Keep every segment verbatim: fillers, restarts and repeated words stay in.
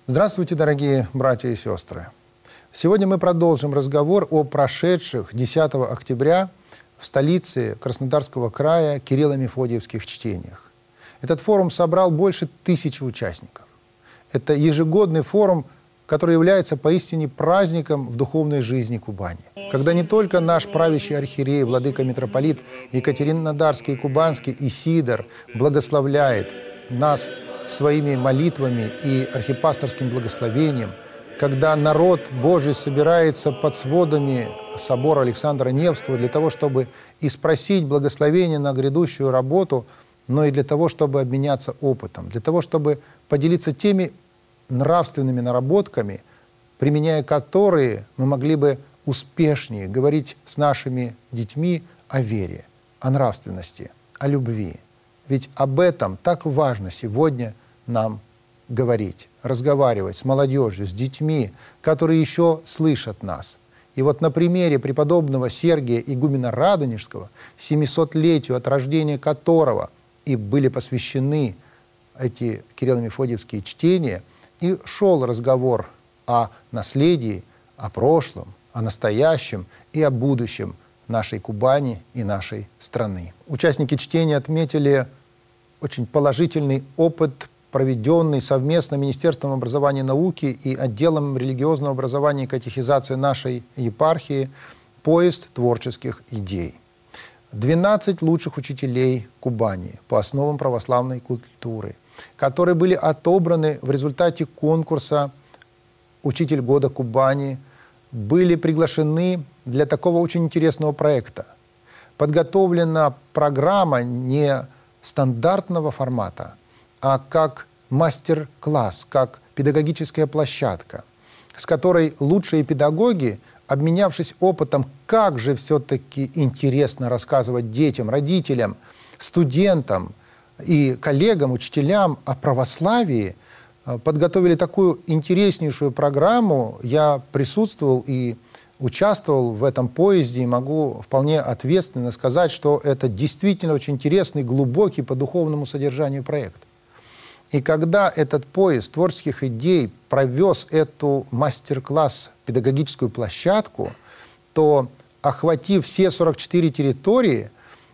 Здравствуйте, дорогие братья и сестры! Сегодня мы продолжим разговор о прошедших десятого октября в столице Краснодарского края Кирилло-Мефодиевских чтениях. Этот форум собрал больше тысячи участников. Это ежегодный форум, который является поистине праздником в духовной жизни Кубани. Когда не только наш правящий архиерей, владыка-митрополит Екатеринодарский и Кубанский Исидор благословляет нас своими молитвами и архипасторским благословением, когда народ Божий собирается под сводами собора Александра Невского для того, чтобы и спросить благословение на грядущую работу, но и для того, чтобы обменяться опытом, для того, чтобы поделиться теми нравственными наработками, применяя которые мы могли бы успешнее говорить с нашими детьми о вере, о нравственности, о любви. Ведь об этом так важно сегодня нам говорить, разговаривать с молодежью, с детьми, которые еще слышат нас. И вот на примере преподобного Сергия игумена Радонежского, семисотлетию от рождения которого и были посвящены эти Кирилло-Мефодиевские чтения, и шел разговор о наследии, о прошлом, о настоящем и о будущем нашей Кубани и нашей страны. Участники чтения отметили очень положительный опыт, проведенный совместно Министерством образования и науки и отделом религиозного образования и катехизации нашей епархии «Поезд творческих идей». двенадцать лучших учителей Кубани по основам православной культуры, которые были отобраны в результате конкурса «Учитель года Кубани», были приглашены для такого очень интересного проекта. Подготовлена программа не стандартного формата, а как мастер-класс, как педагогическая площадка, с которой лучшие педагоги, обменявшись опытом, как же все-таки интересно рассказывать детям, родителям, студентам и коллегам, учителям о православии, подготовили такую интереснейшую программу. Я присутствовал и участвовал в этом поезде и могу вполне ответственно сказать, что это действительно очень интересный, глубокий по духовному содержанию проект. И когда этот поезд творческих идей провез эту мастер-класс, педагогическую площадку, то, охватив все сорок четыре территории,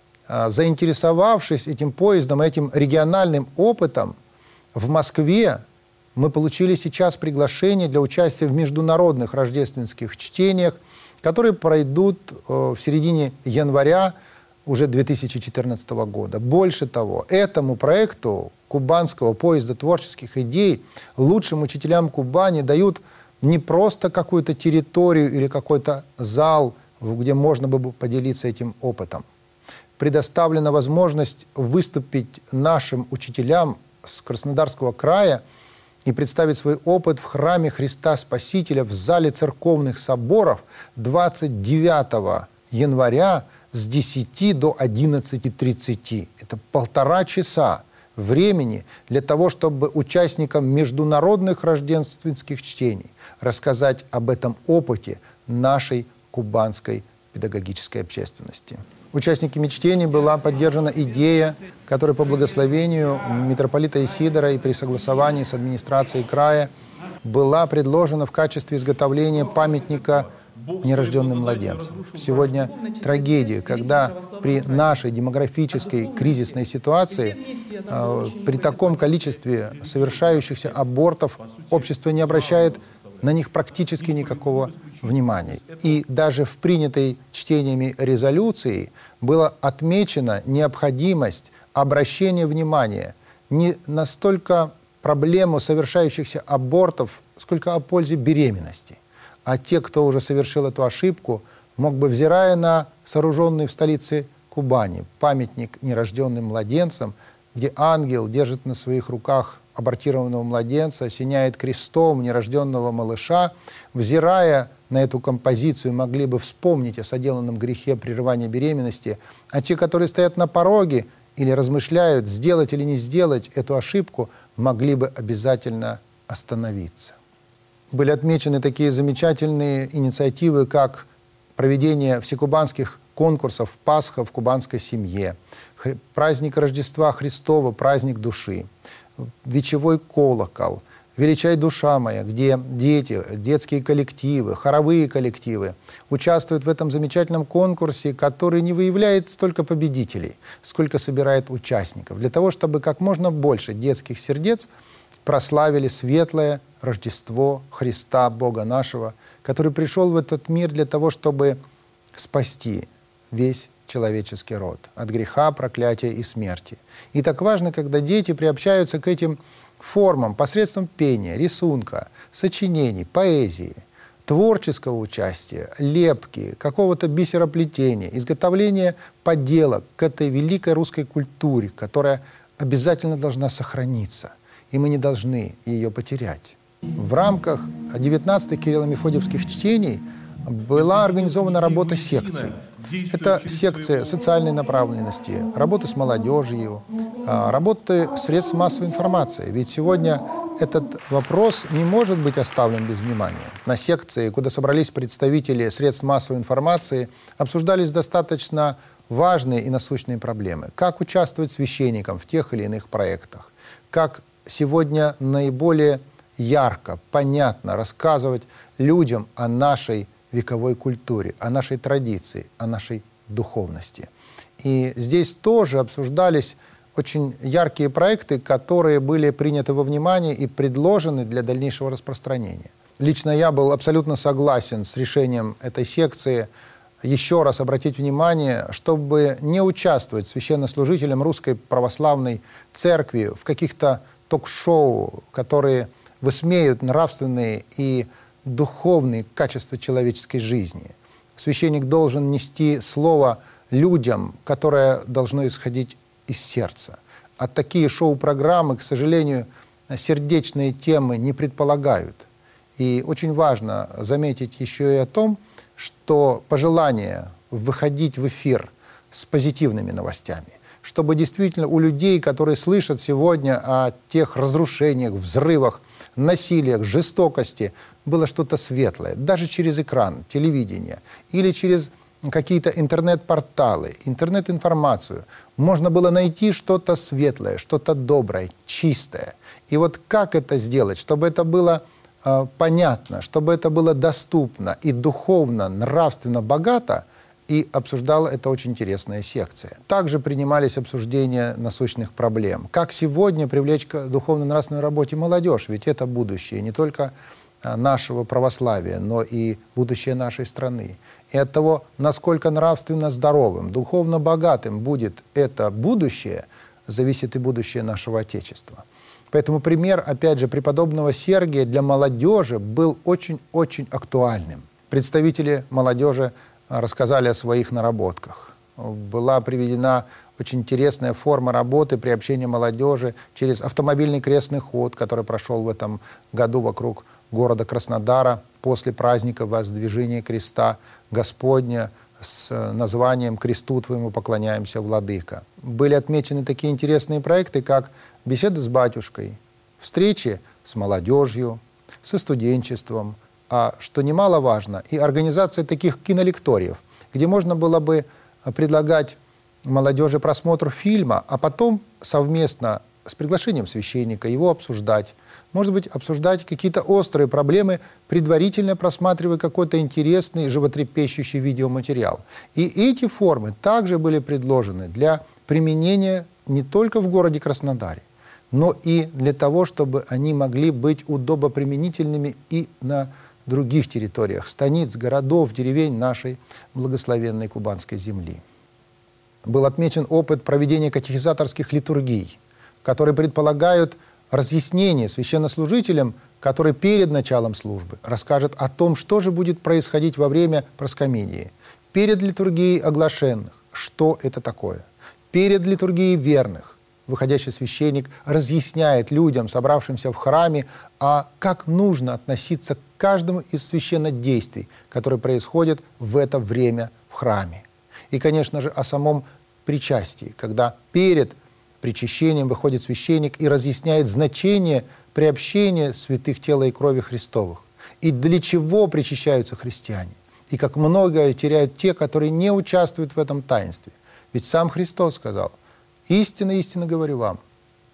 заинтересовавшись этим поездом, этим региональным опытом, в Москве мы получили сейчас приглашение для участия в международных рождественских чтениях, которые пройдут в середине января уже две тысячи четырнадцатого года. Больше того, этому проекту кубанского поезда творческих идей лучшим учителям Кубани дают не просто какую-то территорию или какой-то зал, где можно было бы поделиться этим опытом. Предоставлена возможность выступить нашим учителям с Краснодарского края и представить свой опыт в храме Христа Спасителя в зале церковных соборов двадцать девятого января с десяти до одиннадцати тридцати. Это полтора часа времени для того, чтобы участникам международных рождественских чтений рассказать об этом опыте нашей кубанской педагогической общественности. Участниками чтений была поддержана идея, которая по благословению митрополита Исидора и при согласовании с администрацией края была предложена в качестве изготовления памятника нерожденным младенцам. Сегодня трагедия, когда при нашей демографической кризисной ситуации, э, при таком количестве совершающихся абортов, общество не обращает на них практически никакого внимания. И даже в принятой чтениями резолюции была отмечена необходимость обращения внимания не на столько проблему совершающихся абортов, сколько о пользе беременности. А те, кто уже совершил эту ошибку, мог бы, взирая на сооруженный в столице Кубани памятник нерожденным младенцам, где ангел держит на своих руках абортированного младенца, осеняет крестом нерожденного малыша, взирая на эту композицию, могли бы вспомнить о соделанном грехе прерывания беременности, а те, которые стоят на пороге или размышляют, сделать или не сделать эту ошибку, могли бы обязательно остановиться. Были отмечены такие замечательные инициативы, как проведение всекубанских конкурсов «Пасха в кубанской семье», праздник Рождества Христова, праздник души, вечевой колокол, «Величай, душа моя», где дети, детские коллективы, хоровые коллективы участвуют в этом замечательном конкурсе, который не выявляет столько победителей, сколько собирает участников, для того, чтобы как можно больше детских сердец прославили светлое Рождество Христа, Бога нашего, который пришел в этот мир для того, чтобы спасти весь человеческий род от греха, проклятия и смерти. И так важно, когда дети приобщаются к этим формам посредством пения, рисунка, сочинений, поэзии, творческого участия, лепки, какого-то бисероплетения, изготовления поделок к этой великой русской культуре, которая обязательно должна сохраниться, и мы не должны ее потерять. В рамках девятнадцатых Кирилло-Мефодиевских чтений была организована работа секций. Это секции социальной направленности, работы с молодежью, работы средств массовой информации. Ведь сегодня этот вопрос не может быть оставлен без внимания. На секции, куда собрались представители средств массовой информации, обсуждались достаточно важные и насущные проблемы. Как участвовать священникам в тех или иных проектах, как сегодня наиболее ярко, понятно рассказывать людям о нашей вековой культуре, о нашей традиции, о нашей духовности. И здесь тоже обсуждались очень яркие проекты, которые были приняты во внимание и предложены для дальнейшего распространения. Лично я был абсолютно согласен с решением этой секции еще раз обратить внимание, чтобы не участвовать священнослужителям Русской Православной Церкви в каких-то ток-шоу, которые высмеют нравственные и духовные качества человеческой жизни. Священник должен нести слово людям, которое должно исходить из сердца. А такие шоу-программы, к сожалению, сердечные темы не предполагают. И очень важно заметить еще и о том, что пожелание выходить в эфир с позитивными новостями, чтобы действительно у людей, которые слышат сегодня о тех разрушениях, взрывах, насилиях, жестокости, было что-то светлое, даже через экран, телевидение или через какие-то интернет-порталы, интернет-информацию, можно было найти что-то светлое, что-то доброе, чистое. И вот как это сделать, чтобы это было э, понятно, чтобы это было доступно и духовно, нравственно богато, и обсуждала это очень интересная секция. Также принимались обсуждения насущных проблем. Как сегодня привлечь к духовно-нравственной работе молодежь? Ведь это будущее не только нашего православия, но и будущее нашей страны. И от того, насколько нравственно здоровым, духовно богатым будет это будущее, зависит и будущее нашего Отечества. Поэтому пример, опять же, преподобного Сергия для молодежи был очень-очень актуальным. Представители молодежи рассказали о своих наработках. Была приведена очень интересная форма работы приобщения молодежи через автомобильный крестный ход, который прошел в этом году вокруг города Краснодара после праздника Воздвижения Креста Господня с названием «Кресту Твоему поклоняемся, Владыка». Были отмечены такие интересные проекты, как беседы с батюшкой, встречи с молодежью, со студенчеством, а, что немаловажно, и организация таких кинолекториев, где можно было бы предлагать молодежи просмотр фильма, а потом совместно с приглашением священника его обсуждать. Может быть, обсуждать какие-то острые проблемы, предварительно просматривая какой-то интересный, животрепещущий видеоматериал. И эти формы также были предложены для применения не только в городе Краснодаре, но и для того, чтобы они могли быть удобоприменительными и на других территориях, станиц, городов, деревень нашей благословенной кубанской земли. Был отмечен опыт проведения катехизаторских литургий, которые предполагают разъяснение священнослужителям, который перед началом службы расскажет о том, что же будет происходить во время проскомидии, перед литургией оглашенных, что это такое, перед литургией верных. Выходящий священник разъясняет людям, собравшимся в храме, а как нужно относиться к каждому из священнодействий, которые происходят в это время в храме. И, конечно же, о самом причастии, когда перед причащением выходит священник и разъясняет значение приобщения святых тела и крови Христовых. И для чего причащаются христиане. И как многое теряют те, которые не участвуют в этом таинстве. Ведь сам Христос сказал: «Истинно, истинно говорю вам,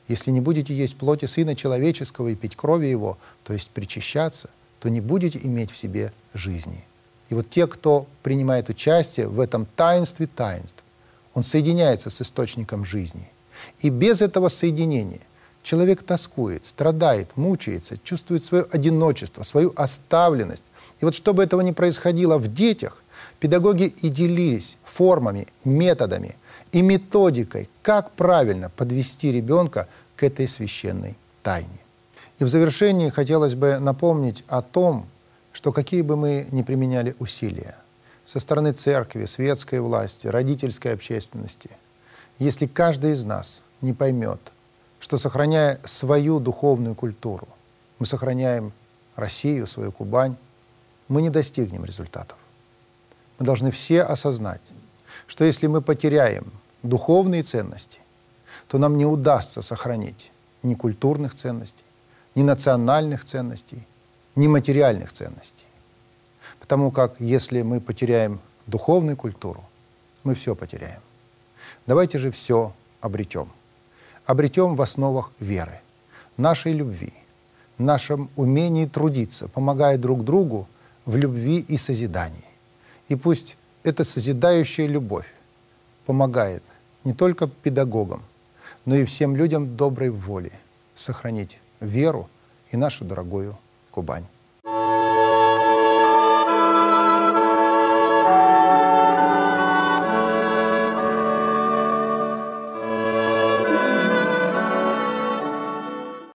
Если не будете есть плоти Сына Человеческого и пить крови Его, то есть причащаться, то не будете иметь в себе жизни. И вот те, кто принимает участие в этом таинстве таинств, он соединяется с источником жизни. И без этого соединения человек тоскует, страдает, мучается, чувствует свое одиночество, свою оставленность. И вот чтобы этого не происходило в детях, педагоги и делились формами, методами и методикой, как правильно подвести ребенка к этой священной тайне. И в завершении хотелось бы напомнить о том, что какие бы мы ни применяли усилия со стороны церкви, светской власти, родительской общественности, если каждый из нас не поймет, что, сохраняя свою духовную культуру, мы сохраняем Россию, свою Кубань, мы не достигнем результатов. Мы должны все осознать, что если мы потеряем духовные ценности, то нам не удастся сохранить ни культурных ценностей, ни национальных ценностей, ни материальных ценностей. Потому как если мы потеряем духовную культуру, мы все потеряем. Давайте же все обретем. Обретем в основах веры, нашей любви, нашем умении трудиться, помогая друг другу в любви и созидании. И пусть эта созидающая любовь помогает не только педагогам, но и всем людям доброй воли сохранить веру и нашу дорогую Кубань.